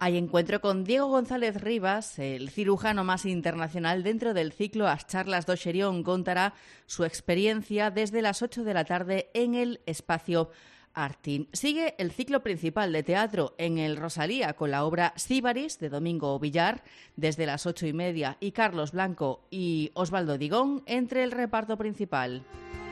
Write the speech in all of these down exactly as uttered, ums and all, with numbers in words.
Hay encuentro con Diego González Rivas, el cirujano más internacional dentro del ciclo As Charlas do Xerión. Contará su experiencia desde las ocho de la tarde en el espacio Artín. Sigue el ciclo principal de teatro en el Rosalía con la obra Síbaris de Domingo Villar desde las ocho y media y Carlos Blanco y Osvaldo Digón entre el reparto principal.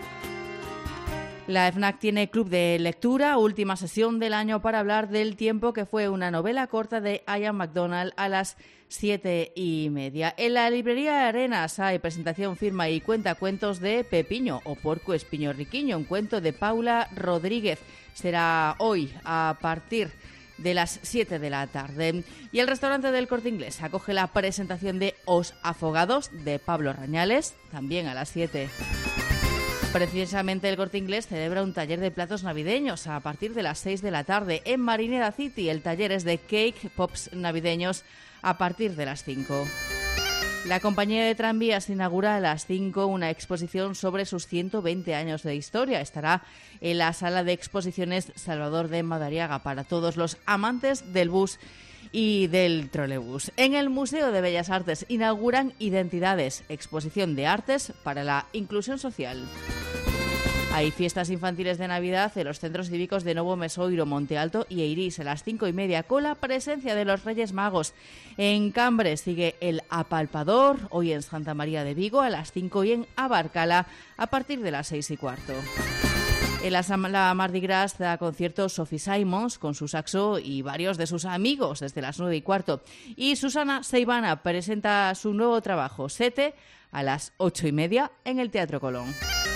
La FNAC tiene club de lectura, última sesión del año para hablar del tiempo, que fue una novela corta de Ian MacDonald a las siete y media. En la librería Arenas hay presentación, firma y cuentacuentos de Pepiño o Porco Espiño Riquiño, un cuento de Paula Rodríguez. Será hoy a partir de las siete de la tarde. Y el restaurante del Corte Inglés acoge la presentación de Os Afogados de Pablo Rañales, también a las siete. Precisamente el Corte Inglés celebra un taller de platos navideños a partir de las seis de la tarde en Marineda City. El taller es de cake pops navideños a partir de las cinco. La compañía de tranvías inaugura a las cinco una exposición sobre sus ciento veinte años de historia. Estará en la sala de exposiciones Salvador de Madariaga para todos los amantes del bus y del trolebús. En el Museo de Bellas Artes inauguran Identidades, exposición de artes para la inclusión social. Hay fiestas infantiles de Navidad en los centros cívicos de Novo Mesoiro, Monte Alto y Eirís a las cinco y media con la presencia de los Reyes Magos. En Cambres sigue el Apalpador, hoy en Santa María de Vigo a las cinco y en Abarcala a partir de las seis y cuarto. En la, la Mardi Gras da concierto Sophie Simons con su saxo y varios de sus amigos desde las nueve y cuarto. Y Susana Seivana presenta su nuevo trabajo, Sete, a las ocho y media en el Teatro Colón.